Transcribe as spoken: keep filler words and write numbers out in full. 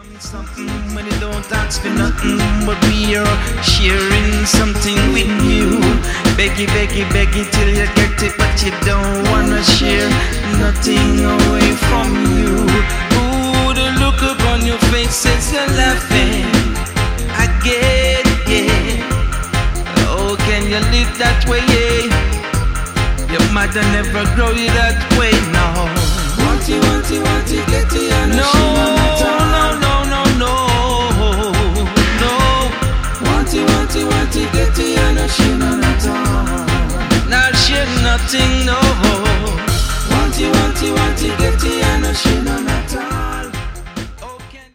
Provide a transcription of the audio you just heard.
Something when you don't ask for nothing, but we are sharing something with you. Beggy, beggy, beggy till you get it, but you don't wanna share nothing away from you. Ooh, the look upon your face says you're laughing. I get it. Oh, can you live that way? Yeah. Your mother never grow you that way, no. Want you, want you, want you, get you, and no, no, no, no, no, no. Want you, want you, want you, get you, and she none at all. Not share nothing, no. Want you, want you, want you, get you, and she none.